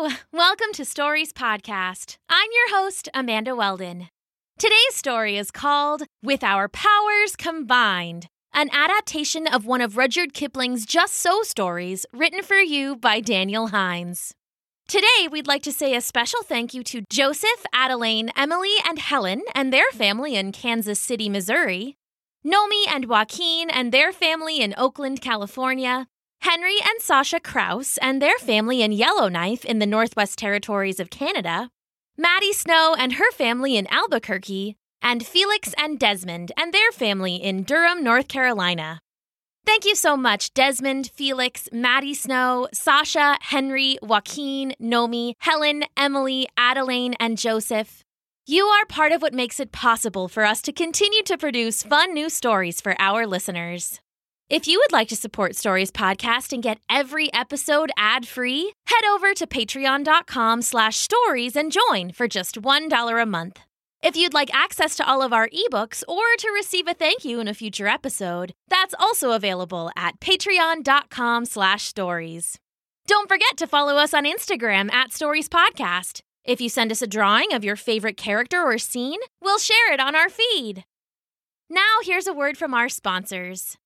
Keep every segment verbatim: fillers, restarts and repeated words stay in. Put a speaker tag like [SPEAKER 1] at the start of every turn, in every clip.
[SPEAKER 1] Hello! Welcome to Stories Podcast. I'm your host, Amanda Weldon. Today's story is called With Our Powers Combined, an adaptation of one of Rudyard Kipling's Just So stories written for you by Daniel Hines. Today, we'd like to say a special thank you to Joseph, Adeline, Emily, and Helen and their family in Kansas City, Missouri, Nomi and Joaquin and their family in Oakland, California, Henry and Sasha Krause and their family in Yellowknife in the Northwest Territories of Canada, Maddie Snow and her family in Albuquerque, and Felix and Desmond and their family in Durham, North Carolina. Thank you so much, Desmond, Felix, Maddie Snow, Sasha, Henry, Joaquin, Nomi, Helen, Emily, Adeline, and Joseph. You are part of what makes it possible for us to continue to produce fun new stories for our listeners. If you would like to support Stories Podcast and get every episode ad-free, head over to patreon.com slash stories and join for just one dollar a month. If you'd like access to all of our ebooks or to receive a thank you in a future episode, that's also available at patreon.com slash stories. Don't forget to follow us on Instagram at Stories Podcast. If you send us a drawing of your favorite character or scene, we'll share it on our feed. Now here's a word from our sponsors.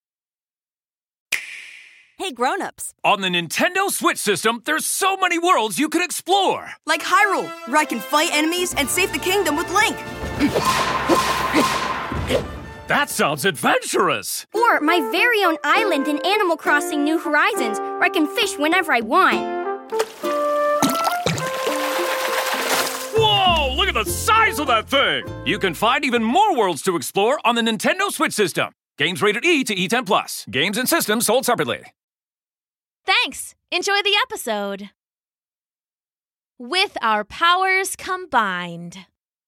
[SPEAKER 2] Hey, grown-ups.
[SPEAKER 3] On the Nintendo Switch system, there's so many worlds you could explore.
[SPEAKER 2] Like Hyrule, where I can fight enemies and save the kingdom with Link.
[SPEAKER 3] That sounds adventurous.
[SPEAKER 4] Or my very own island in Animal Crossing New Horizons, where I can fish whenever I want.
[SPEAKER 3] Whoa, look at the size of that thing. You can find even more worlds to explore on the Nintendo Switch system. Games rated E to E ten plus. Games and systems sold separately.
[SPEAKER 1] Thanks. Enjoy the episode. With Our Powers Combined.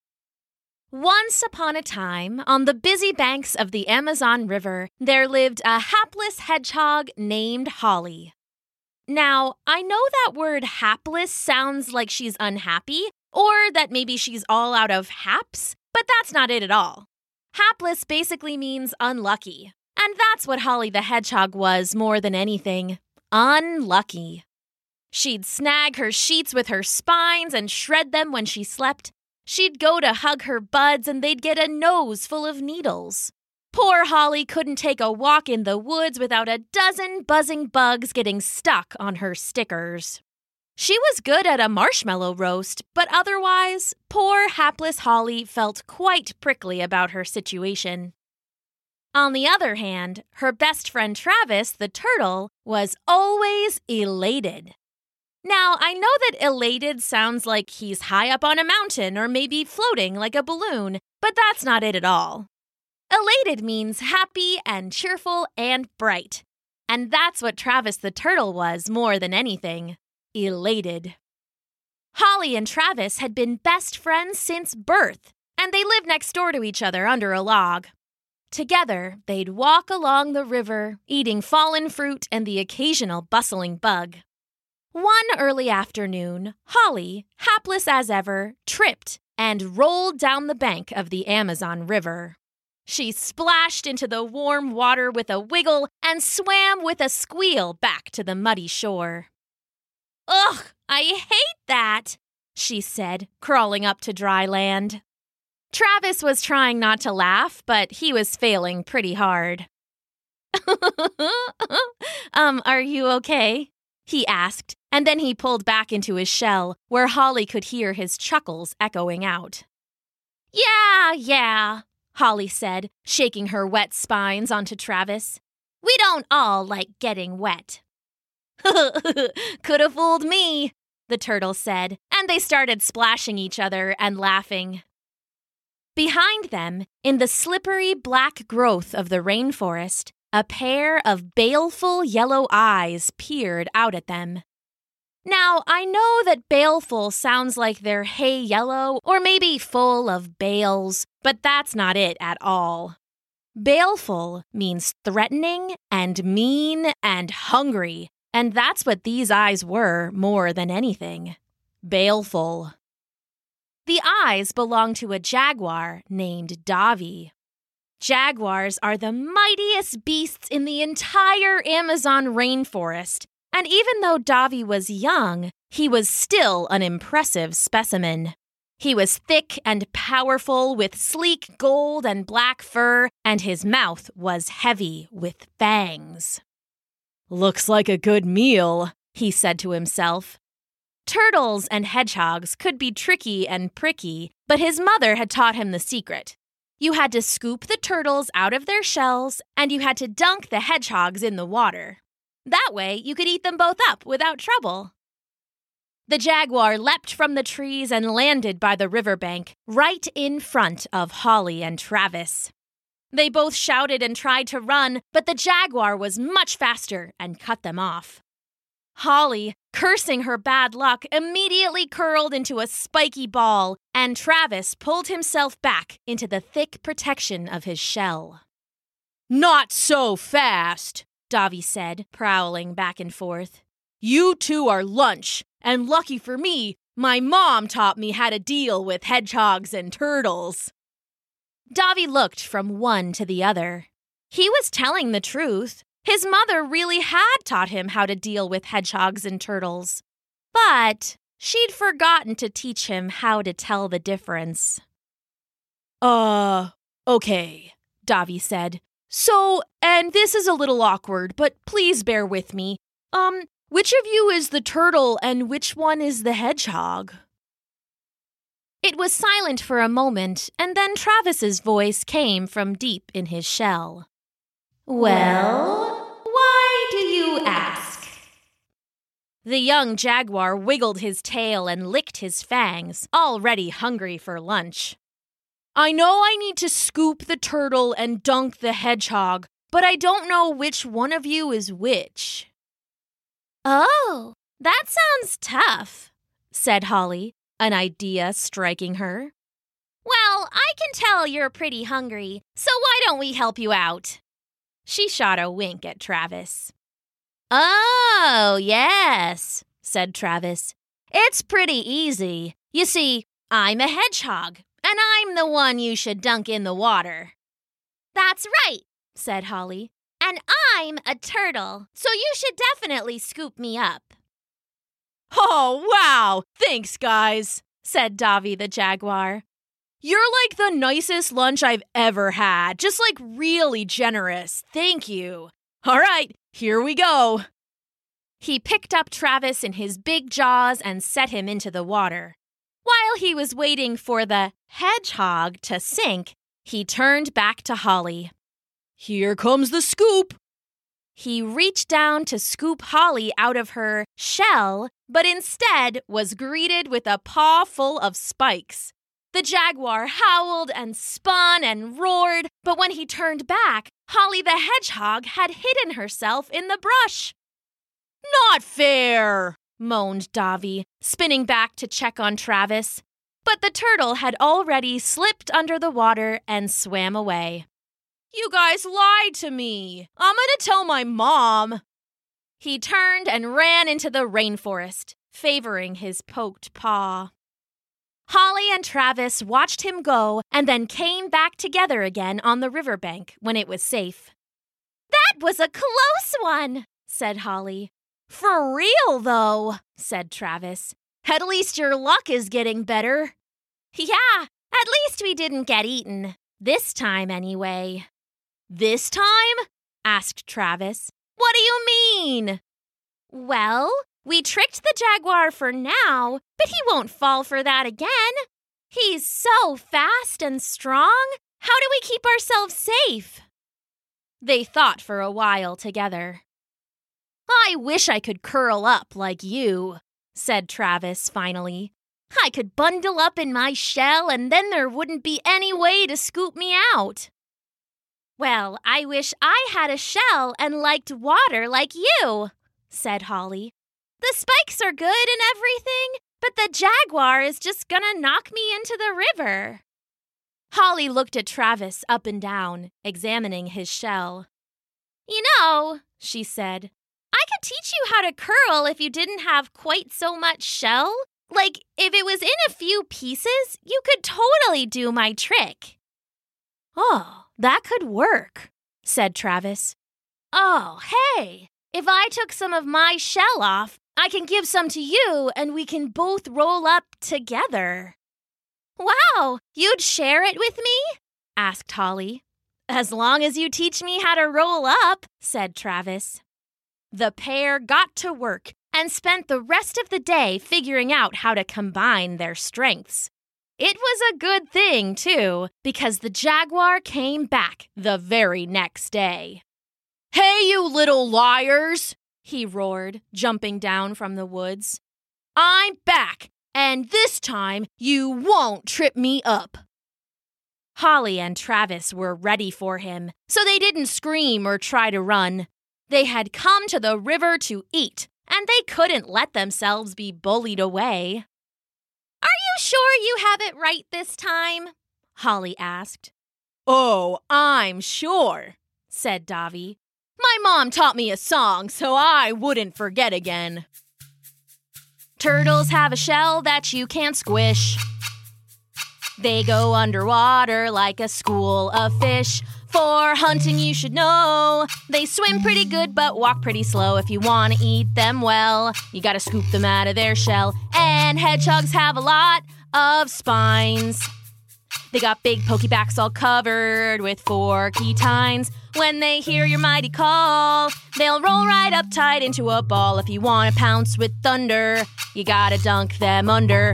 [SPEAKER 1] Once upon a time, on the busy banks of the Amazon River, there lived a hapless hedgehog named Holly. Now, I know that word hapless sounds like she's unhappy, or that maybe she's all out of haps, but that's not it at all. Hapless basically means unlucky, and that's what Holly the Hedgehog was more than anything. Unlucky. She'd snag her sheets with her spines and shred them when she slept. She'd go to hug her buds and they'd get a nose full of needles. Poor Holly couldn't take a walk in the woods without a dozen buzzing bugs getting stuck on her stickers. She was good at a marshmallow roast, but otherwise, poor hapless Holly felt quite prickly about her situation. On the other hand, her best friend Travis, the turtle, was always elated. Now, I know that elated sounds like he's high up on a mountain or maybe floating like a balloon, but that's not it at all. Elated means happy and cheerful and bright. And that's what Travis the turtle was more than anything. Elated. Holly and Travis had been best friends since birth, and they lived next door to each other under a log. Together, they'd walk along the river, eating fallen fruit and the occasional bustling bug. One early afternoon, Holly, hapless as ever, tripped and rolled down the bank of the Amazon River. She splashed into the warm water with a wiggle and swam with a squeal back to the muddy shore. "Ugh, I hate that," she said, crawling up to dry land. Travis was trying not to laugh, but he was failing pretty hard. um, are you okay? He asked, and then he pulled back into his shell, where Holly could hear his chuckles echoing out. Yeah, yeah, Holly said, shaking her wet spines onto Travis. We don't all like getting wet. Could have fooled me, the turtle said, and they started splashing each other and laughing. Behind them, in the slippery black growth of the rainforest, a pair of baleful yellow eyes peered out at them. Now, I know that baleful sounds like they're hay yellow or maybe full of bales, but that's not it at all. Baleful means threatening and mean and hungry, and that's what these eyes were more than anything. Baleful. The eyes belong to a jaguar named Davi. Jaguars are the mightiest beasts in the entire Amazon rainforest, and even though Davi was young, he was still an impressive specimen. He was thick and powerful with sleek gold and black fur, and his mouth was heavy with fangs. "Looks like a good meal," he said to himself. Turtles and hedgehogs could be tricky and pricky, but his mother had taught him the secret. You had to scoop the turtles out of their shells, and you had to dunk the hedgehogs in the water. That way, you could eat them both up without trouble. The jaguar leapt from the trees and landed by the riverbank, right in front of Holly and Travis. They both shouted and tried to run, but the jaguar was much faster and cut them off. Holly, cursing her bad luck, immediately curled into a spiky ball, and Travis pulled himself back into the thick protection of his shell. "Not so fast," Davi said, prowling back and forth. "You two are lunch, and lucky for me, my mom taught me how to deal with hedgehogs and turtles." Davi looked from one to the other. He was telling the truth. His mother really had taught him how to deal with hedgehogs and turtles. But she'd forgotten to teach him how to tell the difference. Uh, okay, Davi said. So, and this is a little awkward, but please bear with me. Um, which of you is the turtle and which one is the hedgehog? It was silent for a moment, and then Travis's voice came from deep in his shell. "Well, why do you ask?" The young jaguar wiggled his tail and licked his fangs, already hungry for lunch. "I know I need to scoop the turtle and dunk the hedgehog, but I don't know which one of you is which." "Oh, that sounds tough," said Holly, an idea striking her. "Well, I can tell you're pretty hungry, so why don't we help you out?" She shot a wink at Travis. "Oh, yes," said Travis. "It's pretty easy. You see, I'm a hedgehog, and I'm the one you should dunk in the water." "That's right," said Holly. "And I'm a turtle, so you should definitely scoop me up." "Oh, wow! Thanks, guys," said Davi the jaguar. "You're like the nicest lunch I've ever had, just like really generous. Thank you. All right, here we go." He picked up Travis in his big jaws and set him into the water. While he was waiting for the hedgehog to sink, he turned back to Holly. "Here comes the scoop." He reached down to scoop Holly out of her shell, but instead was greeted with a paw full of spikes. The jaguar howled and spun and roared, but when he turned back, Holly the hedgehog had hidden herself in the brush. "Not fair," moaned Davi, spinning back to check on Travis. But the turtle had already slipped under the water and swam away. "You guys lied to me. I'm gonna tell my mom." He turned and ran into the rainforest, favoring his poked paw. Holly and Travis watched him go and then came back together again on the riverbank when it was safe. "That was a close one," said Holly. "For real, though," said Travis. "At least your luck is getting better." "Yeah, at least we didn't get eaten. This time, anyway." "This time?" asked Travis. "What do you mean?" "Well, we tricked the jaguar for now, but he won't fall for that again. He's so fast and strong. How do we keep ourselves safe?" They thought for a while together. "I wish I could curl up like you," said Travis finally. "I could bundle up in my shell and then there wouldn't be any way to scoop me out." "Well, I wish I had a shell and liked water like you," said Holly. "The spikes are good and everything, but the jaguar is just gonna knock me into the river." Holly looked at Travis up and down, examining his shell. "You know," she said, "I could teach you how to curl if you didn't have quite so much shell. Like, if it was in a few pieces, you could totally do my trick." "Oh, that could work," said Travis. "Oh, hey, if I took some of my shell off, I can give some to you and we can both roll up together. Wow, you'd share it with me? Asked Holly. As long as you teach me how to roll up, said Travis. The pair got to work and spent the rest of the day figuring out how to combine their strengths. It was a good thing, too, because the jaguar came back the very next day. Hey, you little liars, he roared, jumping down from the woods. I'm back, and this time you won't trip me up. Holly and Travis were ready for him, so they didn't scream or try to run. They had come to the river to eat, and they couldn't let themselves be bullied away. Are you sure you have it right this time? Holly asked. Oh, I'm sure, said Davi. My mom taught me a song so I wouldn't forget again. Turtles have a shell that you can't squish. They go underwater like a school of fish. For hunting you should know. They swim pretty good but walk pretty slow. If you want to eat them well, you gotta scoop them out of their shell. And hedgehogs have a lot of spines. They got big pokey backs all covered with forky tines. When they hear your mighty call, they'll roll right up tight into a ball. If you want to pounce with thunder, you gotta dunk them under.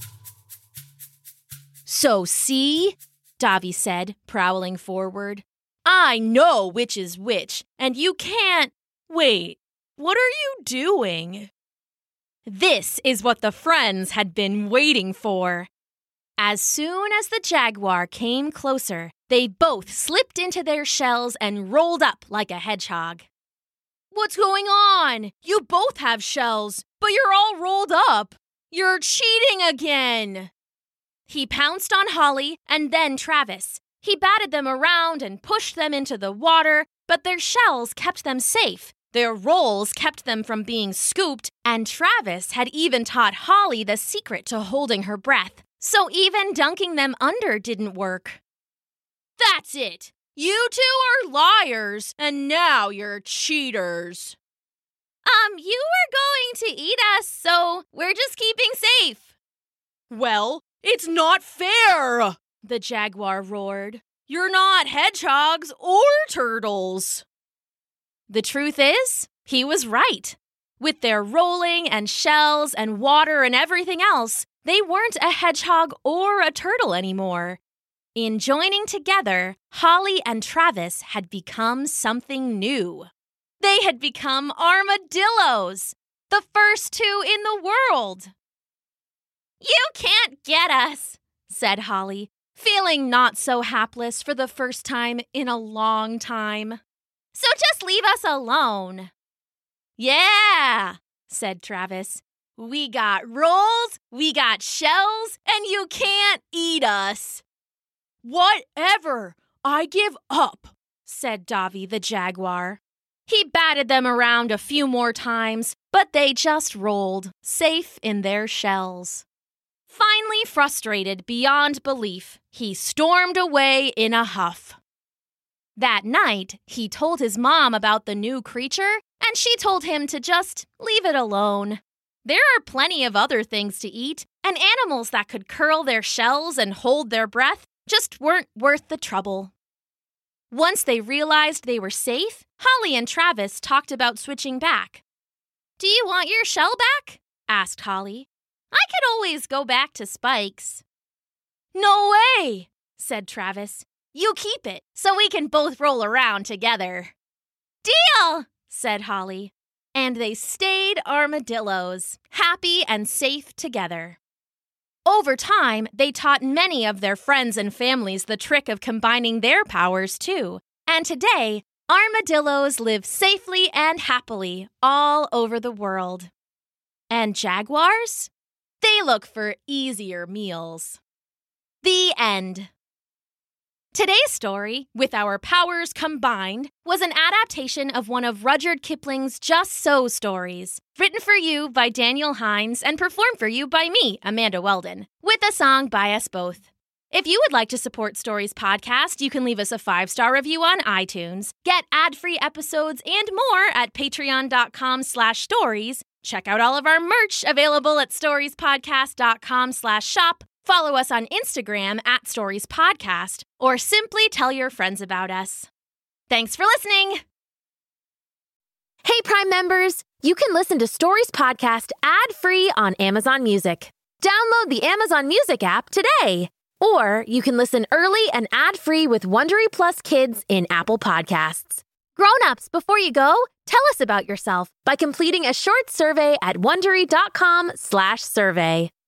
[SPEAKER 1] So see? Davi said, prowling forward. I know which is which, and you can't... Wait, what are you doing? This is what the friends had been waiting for. As soon as the jaguar came closer, they both slipped into their shells and rolled up like a hedgehog. What's going on? You both have shells, but you're all rolled up. You're cheating again. He pounced on Holly and then Travis. He batted them around and pushed them into the water, but their shells kept them safe. Their rolls kept them from being scooped, and Travis had even taught Holly the secret to holding her breath. So even dunking them under didn't work. That's it! You two are liars, and now you're cheaters. Um, you were going to eat us, so we're just keeping safe. Well, it's not fair, the jaguar roared. You're not hedgehogs or turtles. The truth is, he was right. With their rolling and shells and water and everything else, they weren't a hedgehog or a turtle anymore. In joining together, Holly and Travis had become something new. They had become armadillos, the first two in the world. You can't get us, said Holly, feeling not so hapless for the first time in a long time. So just leave us alone. Yeah, said Travis. We got rolls, we got shells, and you can't eat us. Whatever, I give up, said Davi the jaguar. He batted them around a few more times, but they just rolled, safe in their shells. Finally frustrated beyond belief, he stormed away in a huff. That night, he told his mom about the new creature, and she told him to just leave it alone. There are plenty of other things to eat, and animals that could curl their shells and hold their breath just weren't worth the trouble. Once they realized they were safe, Holly and Travis talked about switching back. Do you want your shell back? Asked Holly. I could always go back to Spike's. No way, said Travis. You keep it, so we can both roll around together. Deal, said Holly. And they stayed armadillos, happy and safe together. Over time, they taught many of their friends and families the trick of combining their powers, too. And today, armadillos live safely and happily all over the world. And jaguars? They look for easier meals. The end. Today's story, With Our Powers Combined, was an adaptation of one of Rudyard Kipling's Just So stories, written for you by Daniel Hines and performed for you by me, Amanda Weldon, with a song by us both. If you would like to support Stories Podcast, you can leave us a five-star review on iTunes, get ad-free episodes and more at patreon.com slash stories, Check out all of our merch available at storiespodcast.com slash shop. Follow us on Instagram at storiespodcast, or simply tell your friends about us. Thanks for listening.
[SPEAKER 5] Hey, Prime members, you can listen to Stories Podcast ad-free on Amazon Music. Download the Amazon Music app today. Or you can listen early and ad-free with Wondery Plus Kids in Apple Podcasts. Grown-ups, before you go, tell us about yourself by completing a short survey at Wondery.com slash survey.